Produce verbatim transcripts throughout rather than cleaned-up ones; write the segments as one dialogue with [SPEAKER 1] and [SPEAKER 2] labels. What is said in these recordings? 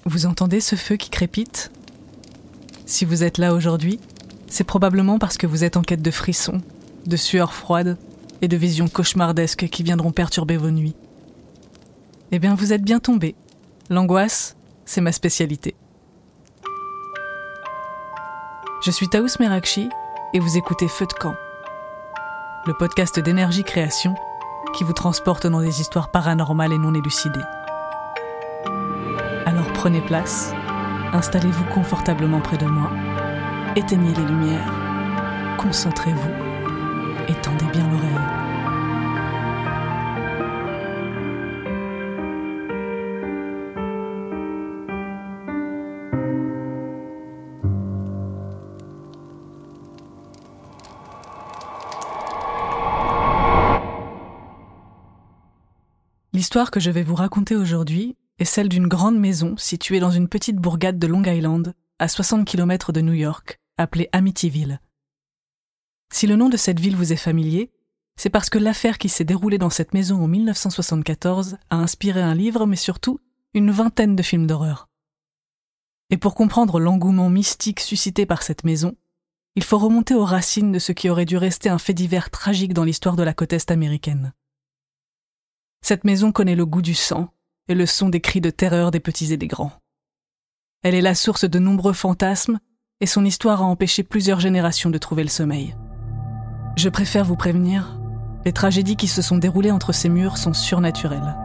[SPEAKER 1] Vous entendez ce feu qui crépite ? Si vous êtes là aujourd'hui, c'est probablement parce que vous êtes en quête de frissons, de sueurs froides et de visions cauchemardesques qui viendront perturber vos nuits. Eh bien, vous êtes bien tombé. L'angoisse, c'est ma spécialité. Je suis Taous Merakchi et vous écoutez Feu de camp, le podcast d'Énergie Création qui vous transporte dans des histoires paranormales et non élucidées. Alors prenez place, installez-vous confortablement près de moi, éteignez les lumières, concentrez-vous et tendez bien l'oreille. L'histoire que je vais vous raconter aujourd'hui est celle d'une grande maison située dans une petite bourgade de Long Island, à soixante kilomètres de New York, appelée Amityville. Si le nom de cette ville vous est familier, c'est parce que l'affaire qui s'est déroulée dans cette maison en dix-neuf cent soixante-quatorze a inspiré un livre, mais surtout une vingtaine de films d'horreur. Et pour comprendre l'engouement mystique suscité par cette maison, il faut remonter aux racines de ce qui aurait dû rester un fait divers tragique dans l'histoire de la côte est américaine. Cette maison connaît le goût du sang et le son des cris de terreur des petits et des grands. Elle est la source de nombreux fantasmes et son histoire a empêché plusieurs générations de trouver le sommeil. Je préfère vous prévenir, les tragédies qui se sont déroulées entre ces murs sont surnaturelles.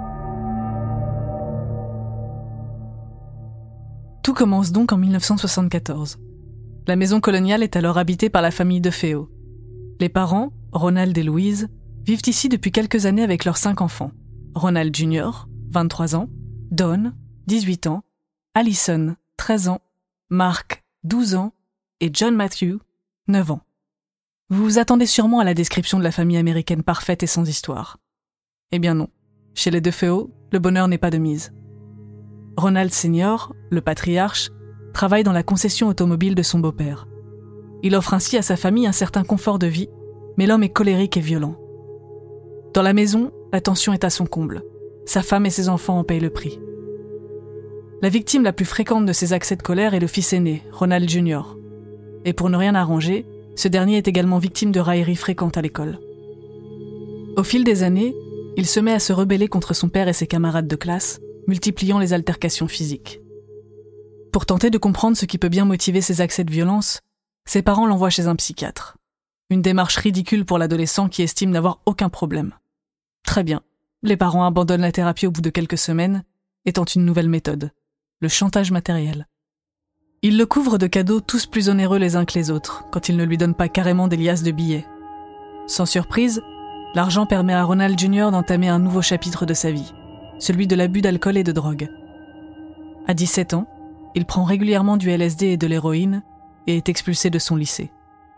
[SPEAKER 1] Tout commence donc en dix-neuf cent soixante-quatorze. La maison coloniale est alors habitée par la famille DeFeo. Les parents, Ronald et Louise, vivent ici depuis quelques années avec leurs cinq enfants. Ronald Junior, vingt-trois ans, Dawn, dix-huit ans, Allison, treize ans, Mark, douze ans, et John Matthew, neuf ans. Vous vous attendez sûrement à la description de la famille américaine parfaite et sans histoire. Eh bien non, chez les DeFeo, le bonheur n'est pas de mise. Ronald Senior, le patriarche, travaille dans la concession automobile de son beau-père. Il offre ainsi à sa famille un certain confort de vie, mais l'homme est colérique et violent. Dans la maison, la tension est à son comble. Sa femme et ses enfants en payent le prix. La victime la plus fréquente de ces accès de colère est le fils aîné, Ronald Junior Et pour ne rien arranger, ce dernier est également victime de railleries fréquentes à l'école. Au fil des années, il se met à se rebeller contre son père et ses camarades de classe, multipliant les altercations physiques. Pour tenter de comprendre ce qui peut bien motiver ces accès de violence, ses parents l'envoient chez un psychiatre. Une démarche ridicule pour l'adolescent qui estime n'avoir aucun problème. Très bien, les parents abandonnent la thérapie au bout de quelques semaines et tentent une nouvelle méthode, le chantage matériel. Ils le couvrent de cadeaux tous plus onéreux les uns que les autres, quand ils ne lui donnent pas carrément des liasses de billets. Sans surprise, l'argent permet à Ronald Junior d'entamer un nouveau chapitre de sa vie, celui de l'abus d'alcool et de drogue. À dix-sept ans, il prend régulièrement du L S D et de l'héroïne et est expulsé de son lycée.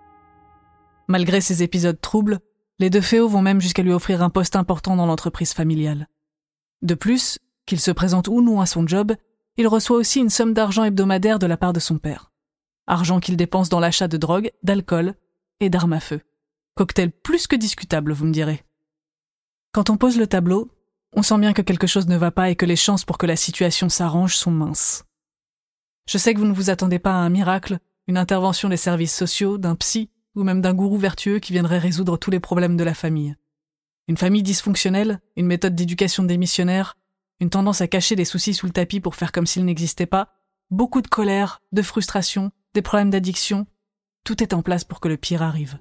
[SPEAKER 1] Malgré ces épisodes troubles, les DeFeo vont même jusqu'à lui offrir un poste important dans l'entreprise familiale. De plus, qu'il se présente ou non à son job, il reçoit aussi une somme d'argent hebdomadaire de la part de son père. Argent qu'il dépense dans l'achat de drogue, d'alcool et d'armes à feu. Cocktail plus que discutable, vous me direz. Quand on pose le tableau, on sent bien que quelque chose ne va pas et que les chances pour que la situation s'arrange sont minces. Je sais que vous ne vous attendez pas à un miracle, une intervention des services sociaux, d'un psy, ou même d'un gourou vertueux qui viendrait résoudre tous les problèmes de la famille. Une famille dysfonctionnelle, une méthode d'éducation démissionnaire, une tendance à cacher des soucis sous le tapis pour faire comme s'ils n'existaient pas, beaucoup de colère, de frustration, des problèmes d'addiction, tout est en place pour que le pire arrive.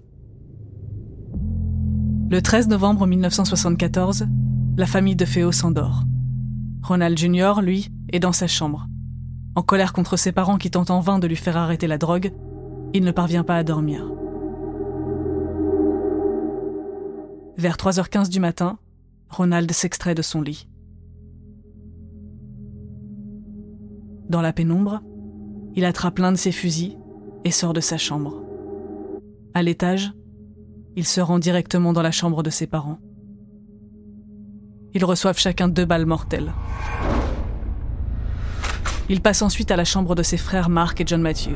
[SPEAKER 1] Le treize novembre dix-neuf cent soixante-quatorze, la famille DeFeo s'endort. Ronald Junior, lui, est dans sa chambre. En colère contre ses parents qui tentent en vain de lui faire arrêter la drogue, il ne parvient pas à dormir. Vers trois heures quinze du matin, Ronald s'extrait de son lit. Dans la pénombre, il attrape l'un de ses fusils et sort de sa chambre. À l'étage, il se rend directement dans la chambre de ses parents. Ils reçoivent chacun deux balles mortelles. Il passe ensuite à la chambre de ses frères Mark et John Matthew.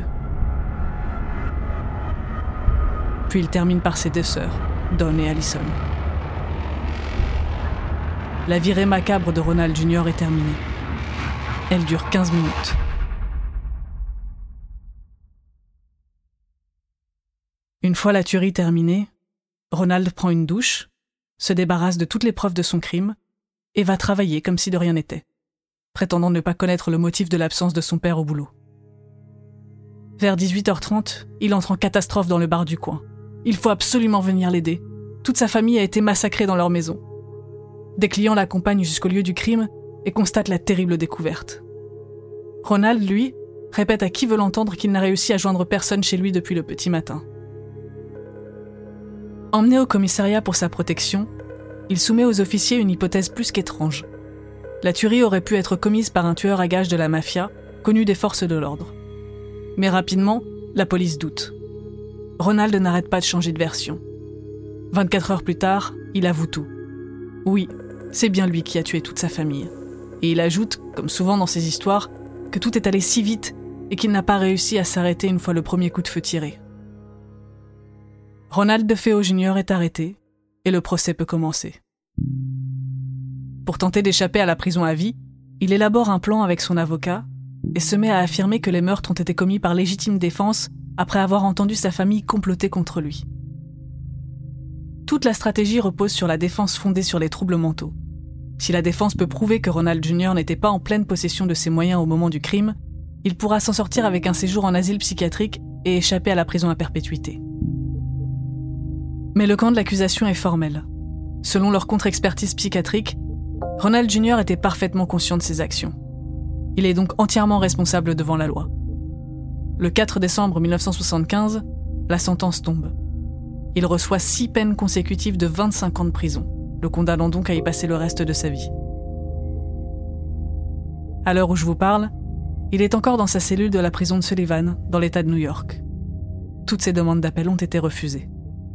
[SPEAKER 1] Puis il termine par ses deux sœurs, Dawn et Allison. La virée macabre de Ronald Junior est terminée. Elle dure quinze minutes. Une fois la tuerie terminée, Ronald prend une douche, se débarrasse de toutes les preuves de son crime et va travailler comme si de rien n'était, prétendant ne pas connaître le motif de l'absence de son père au boulot. Vers dix-huit heures trente, il entre en catastrophe dans le bar du coin. Il faut absolument venir l'aider. Toute sa famille a été massacrée dans leur maison. Des clients l'accompagnent jusqu'au lieu du crime et constatent la terrible découverte. Ronald, lui, répète à qui veut l'entendre qu'il n'a réussi à joindre personne chez lui depuis le petit matin. Emmené au commissariat pour sa protection, il soumet aux officiers une hypothèse plus qu'étrange. La tuerie aurait pu être commise par un tueur à gages de la mafia, connu des forces de l'ordre. Mais rapidement, la police doute. Ronald n'arrête pas de changer de version. vingt-quatre heures plus tard, il avoue tout. Oui, c'est bien lui qui a tué toute sa famille. Et il ajoute, comme souvent dans ses histoires, que tout est allé si vite et qu'il n'a pas réussi à s'arrêter une fois le premier coup de feu tiré. Ronald DeFeo junior est arrêté et le procès peut commencer. Pour tenter d'échapper à la prison à vie, il élabore un plan avec son avocat et se met à affirmer que les meurtres ont été commis par légitime défense après avoir entendu sa famille comploter contre lui. Toute la stratégie repose sur la défense fondée sur les troubles mentaux. Si la défense peut prouver que Ronald junior n'était pas en pleine possession de ses moyens au moment du crime, il pourra s'en sortir avec un séjour en asile psychiatrique et échapper à la prison à perpétuité. Mais le camp de l'accusation est formel. Selon leur contre-expertise psychiatrique, Ronald junior était parfaitement conscient de ses actions. Il est donc entièrement responsable devant la loi. Le quatre décembre mille neuf cent soixante-quinze, la sentence tombe. Il reçoit six peines consécutives de vingt-cinq ans de prison, le condamnant donc à y passer le reste de sa vie. À l'heure où je vous parle, il est encore dans sa cellule de la prison de Sullivan, dans l'État de New York. Toutes ses demandes d'appel ont été refusées.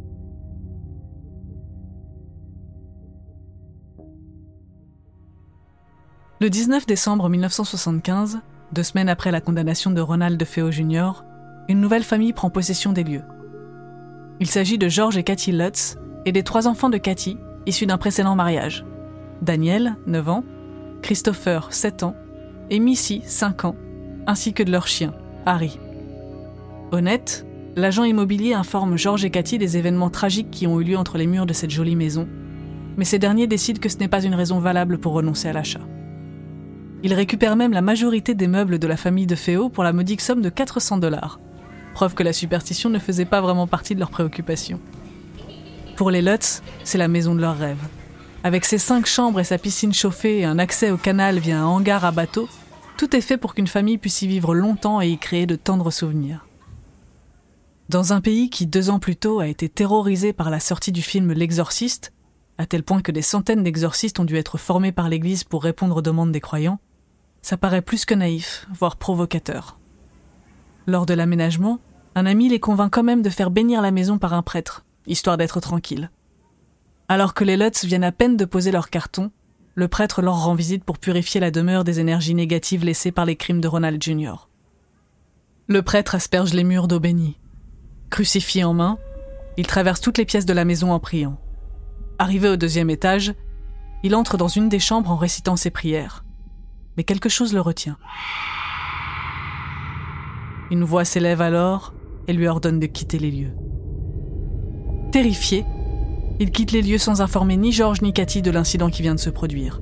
[SPEAKER 1] Le dix-neuf décembre mille neuf cent soixante-quinze, deux semaines après la condamnation de Ronald DeFeo junior, une nouvelle famille prend possession des lieux. Il s'agit de George et Kathy Lutz et des trois enfants de Kathy, issus d'un précédent mariage. Daniel, neuf ans, Christopher, sept ans, et Missy, cinq ans, ainsi que de leur chien, Harry. Honnête, l'agent immobilier informe George et Kathy des événements tragiques qui ont eu lieu entre les murs de cette jolie maison, mais ces derniers décident que ce n'est pas une raison valable pour renoncer à l'achat. Ils récupèrent même la majorité des meubles de la famille DeFeo pour la modique somme de quatre cents dollars, preuve que la superstition ne faisait pas vraiment partie de leurs préoccupations. Pour les Lutz, c'est la maison de leurs rêves. Avec ses cinq chambres et sa piscine chauffée et un accès au canal via un hangar à bateau, tout est fait pour qu'une famille puisse y vivre longtemps et y créer de tendres souvenirs. Dans un pays qui, deux ans plus tôt, a été terrorisé par la sortie du film L'Exorciste, à tel point que des centaines d'exorcistes ont dû être formés par l'Église pour répondre aux demandes des croyants, ça paraît plus que naïf, voire provocateur. Lors de l'aménagement, un ami les convainc quand même de faire bénir la maison par un prêtre, histoire d'être tranquille. Alors que les Lutz viennent à peine de poser leur carton, le prêtre leur rend visite pour purifier la demeure des énergies négatives laissées par les crimes de Ronald junior Le prêtre asperge les murs d'eau bénie. Crucifix en main, il traverse toutes les pièces de la maison en priant. Arrivé au deuxième étage, il entre dans une des chambres en récitant ses prières. Mais quelque chose le retient. Une voix s'élève alors et lui ordonne de quitter les lieux. Terrifié, il quitte les lieux sans informer ni George ni Kathy de l'incident qui vient de se produire.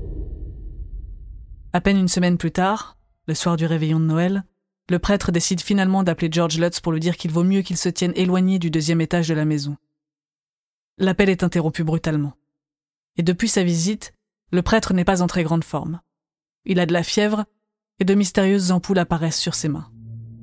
[SPEAKER 1] À peine une semaine plus tard, le soir du réveillon de Noël, le prêtre décide finalement d'appeler George Lutz pour lui dire qu'il vaut mieux qu'il se tienne éloigné du deuxième étage de la maison. L'appel est interrompu brutalement. Et depuis sa visite, le prêtre n'est pas en très grande forme. Il a de la fièvre et de mystérieuses ampoules apparaissent sur ses mains.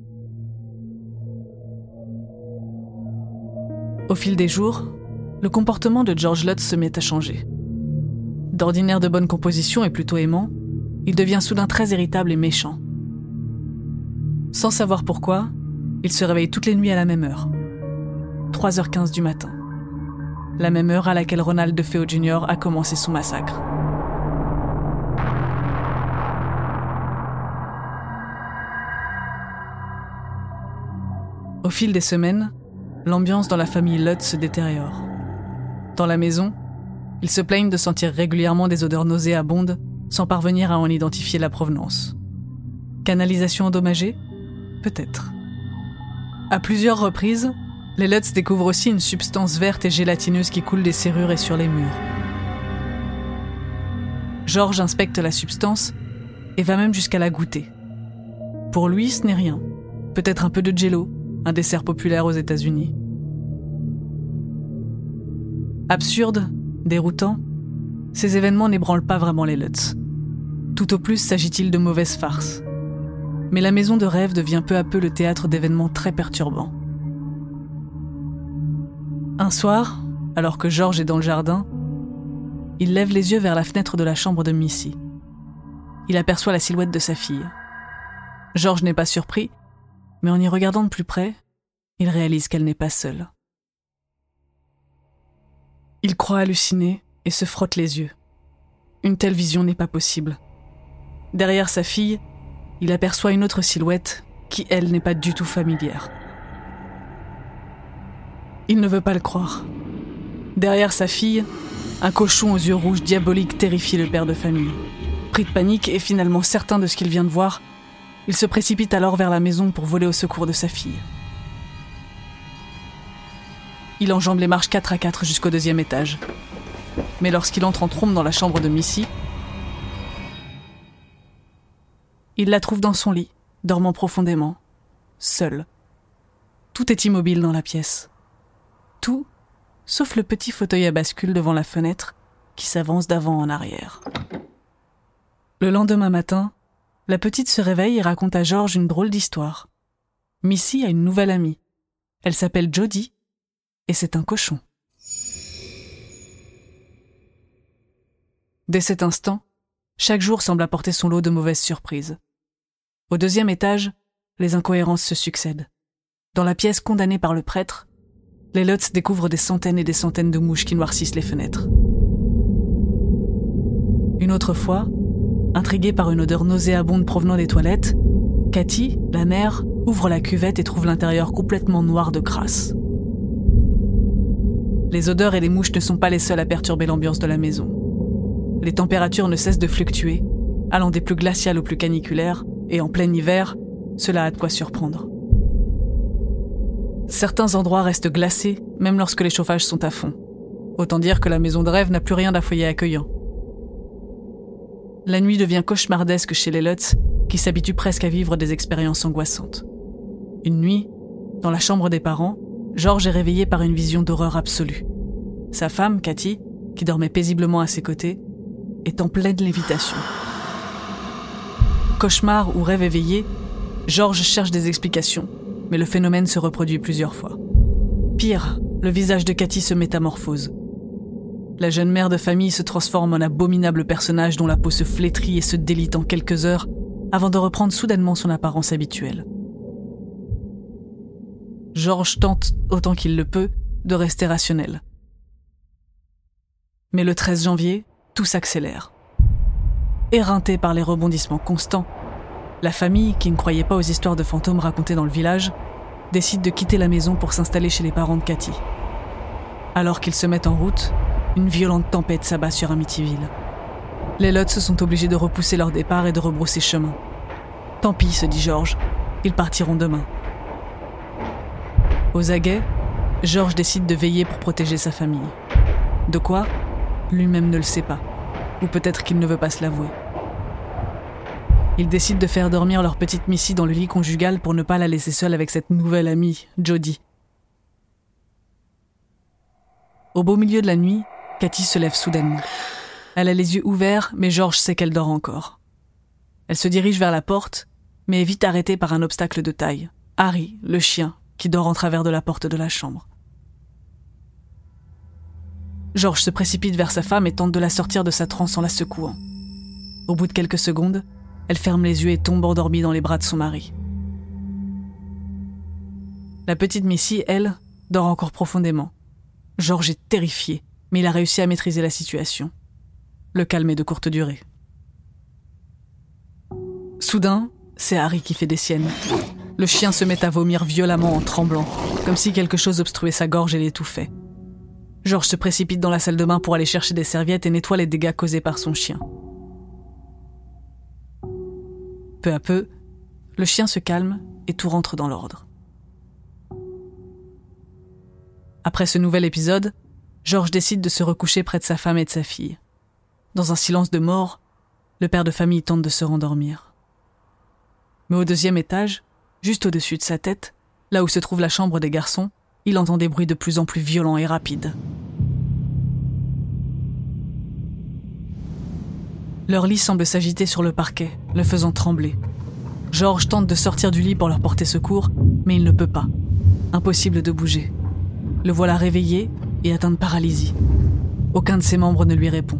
[SPEAKER 1] Au fil des jours, le comportement de George Lutz se met à changer. D'ordinaire de bonne composition et plutôt aimant, il devient soudain très irritable et méchant. Sans savoir pourquoi, il se réveille toutes les nuits à la même heure, trois heures quinze du matin. La même heure à laquelle Ronald DeFeo junior a commencé son massacre. Au fil des semaines, l'ambiance dans la famille Lutz se détériore. Dans la maison, ils se plaignent de sentir régulièrement des odeurs nauséabondes sans parvenir à en identifier la provenance. Canalisation endommagée ? Peut-être. À plusieurs reprises, les Lutz découvrent aussi une substance verte et gélatineuse qui coule des serrures et sur les murs. George inspecte la substance et va même jusqu'à la goûter. Pour lui, ce n'est rien. Peut-être un peu de jello, un dessert populaire aux États-Unis. Absurde, déroutant, ces événements n'ébranlent pas vraiment les Lutz. Tout au plus s'agit-il de mauvaises farces. Mais la maison de rêve devient peu à peu le théâtre d'événements très perturbants. Un soir, alors que George est dans le jardin, il lève les yeux vers la fenêtre de la chambre de Missy. Il aperçoit la silhouette de sa fille. George n'est pas surpris, mais en y regardant de plus près, il réalise qu'elle n'est pas seule. Il croit halluciner et se frotte les yeux. Une telle vision n'est pas possible. Derrière sa fille, il aperçoit une autre silhouette qui, elle, n'est pas du tout familière. Il ne veut pas le croire. Derrière sa fille, un cochon aux yeux rouges diaboliques terrifie le père de famille. Pris de panique et finalement certain de ce qu'il vient de voir, il se précipite alors vers la maison pour voler au secours de sa fille. Il enjambe les marches quatre à quatre jusqu'au deuxième étage. Mais lorsqu'il entre en trombe dans la chambre de Missy, il la trouve dans son lit, dormant profondément, seule. Tout est immobile dans la pièce. Tout, sauf le petit fauteuil à bascule devant la fenêtre qui s'avance d'avant en arrière. Le lendemain matin, la petite se réveille et raconte à George une drôle d'histoire. Missy a une nouvelle amie. Elle s'appelle Jody et c'est un cochon. Dès cet instant, chaque jour semble apporter son lot de mauvaises surprises. Au deuxième étage, les incohérences se succèdent. Dans la pièce condamnée par le prêtre, les Lutz découvrent des centaines et des centaines de mouches qui noircissent les fenêtres. Une autre fois, intriguée par une odeur nauséabonde provenant des toilettes, Cathy, la mère, ouvre la cuvette et trouve l'intérieur complètement noir de crasse. Les odeurs et les mouches ne sont pas les seules à perturber l'ambiance de la maison. Les températures ne cessent de fluctuer, allant des plus glaciales aux plus caniculaires, et en plein hiver, cela a de quoi surprendre. Certains endroits restent glacés, même lorsque les chauffages sont à fond. Autant dire que la maison de rêve n'a plus rien d'un foyer accueillant. La nuit devient cauchemardesque chez les Lutz, qui s'habituent presque à vivre des expériences angoissantes. Une nuit, dans la chambre des parents, George est réveillé par une vision d'horreur absolue. Sa femme, Cathy, qui dormait paisiblement à ses côtés, est en pleine lévitation. Cauchemar ou rêve éveillé, George cherche des explications, mais le phénomène se reproduit plusieurs fois. Pire, le visage de Cathy se métamorphose. La jeune mère de famille se transforme en abominable personnage dont la peau se flétrit et se délite en quelques heures avant de reprendre soudainement son apparence habituelle. George tente, autant qu'il le peut, de rester rationnel. Mais le treize janvier, tout s'accélère. Éreintée par les rebondissements constants, la famille, qui ne croyait pas aux histoires de fantômes racontées dans le village, décide de quitter la maison pour s'installer chez les parents de Cathy. Alors qu'ils se mettent en route, une violente tempête s'abat sur Amityville. Les Lutz sont obligés de repousser leur départ et de rebrousser chemin. Tant pis, se dit George, ils partiront demain. Aux aguets, George décide de veiller pour protéger sa famille. De quoi ? Lui-même ne le sait pas. Ou peut-être qu'il ne veut pas se l'avouer. Il décide de faire dormir leur petite Missy dans le lit conjugal pour ne pas la laisser seule avec cette nouvelle amie, Jody. Au beau milieu de la nuit, Cathy se lève soudainement. Elle a les yeux ouverts, mais George sait qu'elle dort encore. Elle se dirige vers la porte, mais est vite arrêtée par un obstacle de taille. Harry, le chien, qui dort en travers de la porte de la chambre. George se précipite vers sa femme et tente de la sortir de sa transe en la secouant. Au bout de quelques secondes, elle ferme les yeux et tombe endormie dans les bras de son mari. La petite Missy, elle, dort encore profondément. George est terrifié, mais il a réussi à maîtriser la situation. Le calme est de courte durée. Soudain, c'est Harry qui fait des siennes. Le chien se met à vomir violemment en tremblant, comme si quelque chose obstruait sa gorge et l'étouffait. George se précipite dans la salle de bain pour aller chercher des serviettes et nettoie les dégâts causés par son chien. Peu à peu, le chien se calme et tout rentre dans l'ordre. Après ce nouvel épisode, George décide de se recoucher près de sa femme et de sa fille. Dans un silence de mort, le père de famille tente de se rendormir. Mais au deuxième étage, juste au-dessus de sa tête, là où se trouve la chambre des garçons, il entend des bruits de plus en plus violents et rapides. Leur lit semble s'agiter sur le parquet, le faisant trembler. George tente de sortir du lit pour leur porter secours, mais il ne peut pas. Impossible de bouger. Le voilà réveillé et atteint de paralysie. Aucun de ses membres ne lui répond.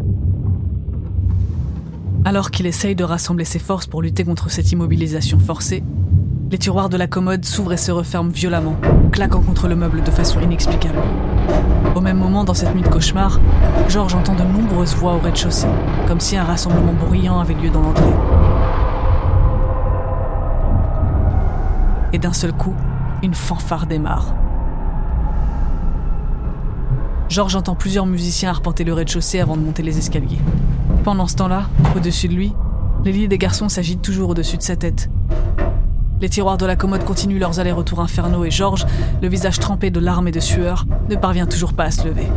[SPEAKER 1] Alors qu'il essaye de rassembler ses forces pour lutter contre cette immobilisation forcée, les tiroirs de la commode s'ouvrent et se referment violemment, claquant contre le meuble de façon inexplicable. Au même moment, dans cette nuit de cauchemar, George entend de nombreuses voix au rez-de-chaussée, comme si un rassemblement bruyant avait lieu dans l'entrée. Et d'un seul coup, une fanfare démarre. George entend plusieurs musiciens arpenter le rez-de-chaussée avant de monter les escaliers. Pendant ce temps-là, au-dessus de lui, les lits des garçons s'agitent toujours au-dessus de sa tête. Les tiroirs de la commode continuent leurs allers-retours infernaux et George, le visage trempé de larmes et de sueur, ne parvient toujours pas à se lever.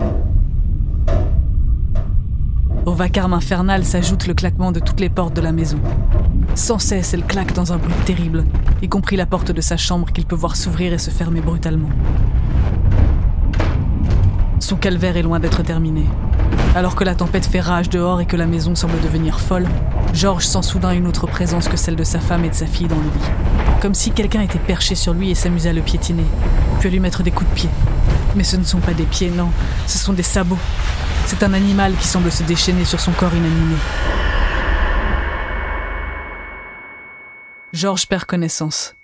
[SPEAKER 1] Au vacarme infernal s'ajoute le claquement de toutes les portes de la maison. Sans cesse, elle claque dans un bruit terrible, y compris la porte de sa chambre qu'il peut voir s'ouvrir et se fermer brutalement. Son calvaire est loin d'être terminé. Alors que la tempête fait rage dehors et que la maison semble devenir folle, George sent soudain une autre présence que celle de sa femme et de sa fille dans le lit. Comme si quelqu'un était perché sur lui et s'amusait à le piétiner, puis à lui mettre des coups de pied. Mais ce ne sont pas des pieds, non, ce sont des sabots. C'est un animal qui semble se déchaîner sur son corps inanimé. George perd connaissance.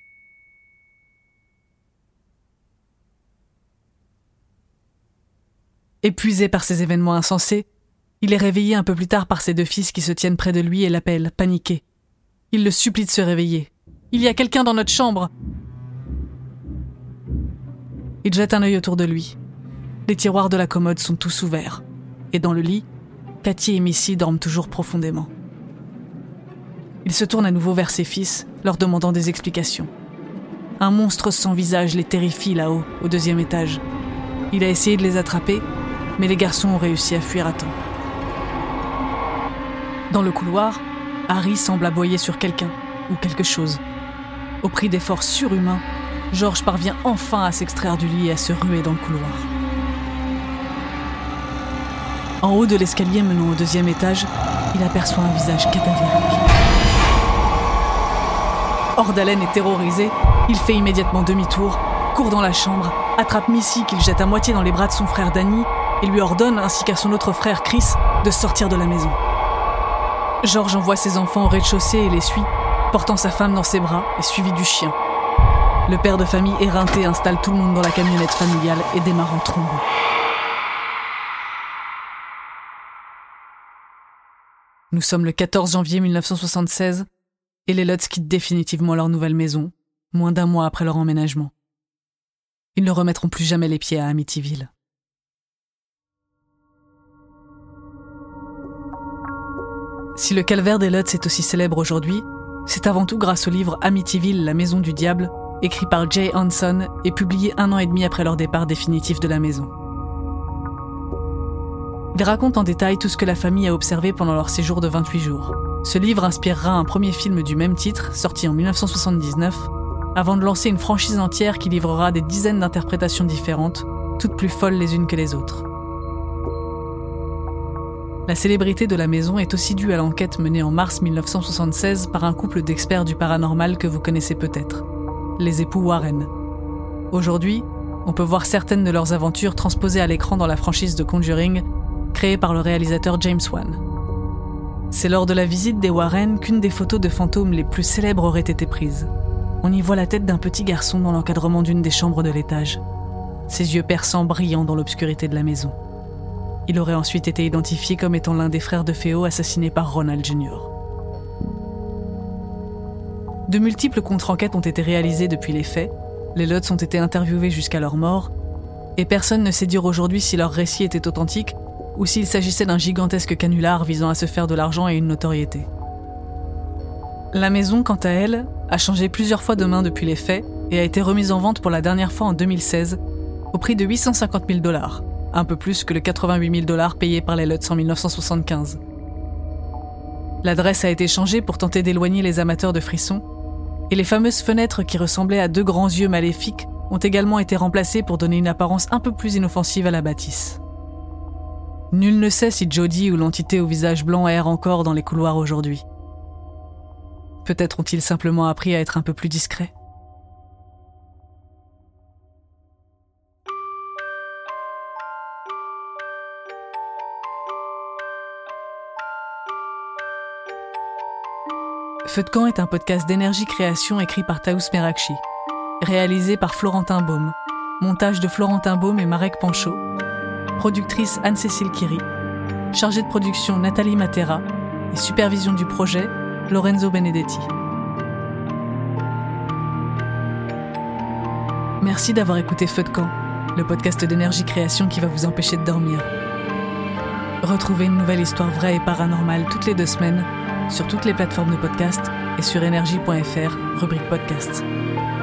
[SPEAKER 1] Épuisé par ces événements insensés, il est réveillé un peu plus tard par ses deux fils qui se tiennent près de lui et l'appellent, paniqués. Il le supplie de se réveiller. « Il y a quelqu'un dans notre chambre !» Il jette un œil autour de lui. Les tiroirs de la commode sont tous ouverts. Et dans le lit, Cathy et Missy dorment toujours profondément. Il se tourne à nouveau vers ses fils, leur demandant des explications. Un monstre sans visage les terrifie là-haut, au deuxième étage. Il a essayé de les attraper, mais les garçons ont réussi à fuir à temps. Dans le couloir, Harry semble aboyer sur quelqu'un ou quelque chose. Au prix d'efforts surhumains, George parvient enfin à s'extraire du lit et à se ruer dans le couloir. En haut de l'escalier menant au deuxième étage, il aperçoit un visage cadavérique. Hors d'haleine et terrorisé, il fait immédiatement demi-tour, court dans la chambre, attrape Missy qu'il jette à moitié dans les bras de son frère Danny et lui ordonne, ainsi qu'à son autre frère Chris, de sortir de la maison. George envoie ses enfants au rez-de-chaussée et les suit, portant sa femme dans ses bras et suivi du chien. Le père de famille éreinté installe tout le monde dans la camionnette familiale et démarre en trombe. Nous sommes le quatorze janvier mille neuf cent soixante-seize et les Lutz quittent définitivement leur nouvelle maison, moins d'un mois après leur emménagement. Ils ne remettront plus jamais les pieds à Amityville. Si le calvaire des Lutz est aussi célèbre aujourd'hui, c'est avant tout grâce au livre Amityville, la maison du diable, écrit par Jay Hanson et publié un an et demi après leur départ définitif de la maison. Il raconte en détail tout ce que la famille a observé pendant leur séjour de vingt-huit jours. Ce livre inspirera un premier film du même titre, sorti en dix-neuf cent soixante-dix-neuf, avant de lancer une franchise entière qui livrera des dizaines d'interprétations différentes, toutes plus folles les unes que les autres. La célébrité de la maison est aussi due à l'enquête menée en mars mille neuf cent soixante-seize par un couple d'experts du paranormal que vous connaissez peut-être, les époux Warren. Aujourd'hui, on peut voir certaines de leurs aventures transposées à l'écran dans la franchise de Conjuring, créée par le réalisateur James Wan. C'est lors de la visite des Warren qu'une des photos de fantômes les plus célèbres aurait été prise. On y voit la tête d'un petit garçon dans l'encadrement d'une des chambres de l'étage, ses yeux perçants brillant dans l'obscurité de la maison. Il aurait ensuite été identifié comme étant l'un des frères de Feo assassinés par Ronald junior De multiples contre-enquêtes ont été réalisées depuis les faits, les Lutz ont été interviewés jusqu'à leur mort, et personne ne sait dire aujourd'hui si leur récit était authentique ou s'il s'agissait d'un gigantesque canular visant à se faire de l'argent et une notoriété. La maison, quant à elle, a changé plusieurs fois de main depuis les faits et a été remise en vente pour la dernière fois en deux mille seize au prix de huit cent cinquante mille dollars, un peu plus que le quatre-vingt-huit mille dollars payés par les Lutz en dix-neuf cent soixante-quinze. L'adresse a été changée pour tenter d'éloigner les amateurs de frissons, et les fameuses fenêtres qui ressemblaient à deux grands yeux maléfiques ont également été remplacées pour donner une apparence un peu plus inoffensive à la bâtisse. Nul ne sait si Jody ou l'entité au visage blanc erre encore dans les couloirs aujourd'hui. Peut-être ont-ils simplement appris à être un peu plus discrets. Feu de camp est un podcast d'énergie création écrit par Taous Merakchi, réalisé par Florentin Baume, montage de Florentin Baume et Marek Panchaud, productrice Anne-Cécile Kiri, chargée de production Nathalie Matera et supervision du projet Lorenzo Benedetti. Merci d'avoir écouté Feu de camp, le podcast d'énergie création qui va vous empêcher de dormir. Retrouvez une nouvelle histoire vraie et paranormale toutes les deux semaines sur toutes les plateformes de podcast et sur énergie point f r, rubrique podcast.